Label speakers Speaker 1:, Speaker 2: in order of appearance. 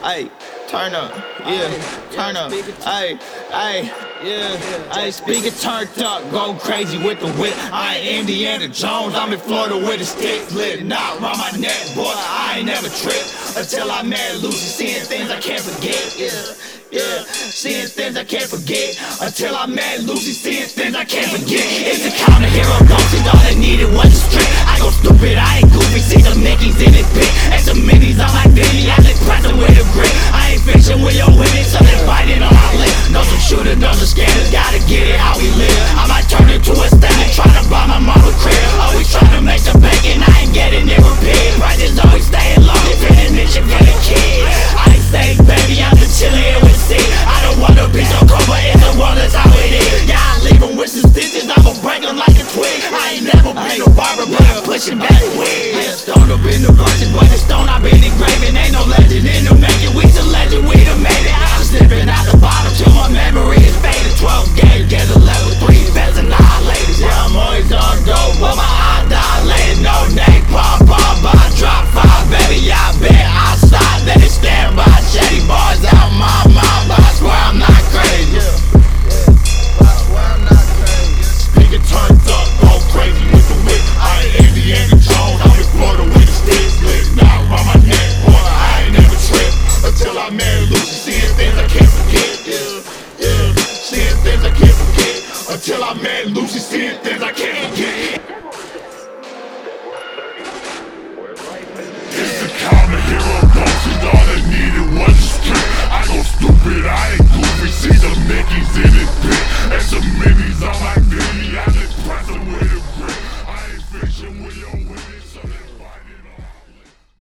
Speaker 1: Ay, turn up, yeah, turn up, ay, ay, yeah, ay, speaker turned up, go crazy with the whip. I ain't Indiana Jones, I'm in Florida with a stick, lit knot around my neck, boy, I ain't never tripped until I met Lucy, seeing things I can't forget, yeah, seeing things I can't forget until I met Lucy, seeing things I can't forget. It's a counter hero ghost, all I needed was a strip. I go stupid, I ain't goofy, see the Mickeys in it big, and some minis on my Vinny, I just pressing with a grip. I ain't fishing with your women, so they fighting on my lip. Know some shooters, know some scammers, gotta get it how we live. I might turn into a stand, trying to buy my mama crib. Always trying to make some bacon, I ain't getting it repaired. Prices always staying low, depending on your for the kid. I ain't saying baby, I'm just chilling here with C. I don't wanna be so cold, but in the world that's how it is. Yeah, I leave them with some stitches, I'ma break them like a twig. I ain't never been no barber, but I'm pushing back the wig. I stoned up in the verses, but the stone I've been engraving. Ain't no legend in the making, we the legend, we the made it. I'm slipping out the bottom till my memory is faded. 12 gauge, get a level 3 best annihilated. Yeah, I'm always on dope, but my eye dilated. No name, pop, but I drop 5, baby, I bet outside. Let it stand by, shady bars out my mouth. I swear I'm not crazy. Speaker turned up, go crazy with the whip. I ain't Indiana Jones, I'm in Florida with a stick, lit knot around my neck, boy, I ain't never tripped until I met Lucy, seeing things I can't forget. Yeah, seeing things I can't forget until I met Lucy, seeing things I can't forget. It's the counter hero ghost, and all they needed was a strip. I go stupid, I ain't goofy, see the Mickeys in it big, and some minis on my Vinny, I just press them with a grip. I ain't fishing with your women, so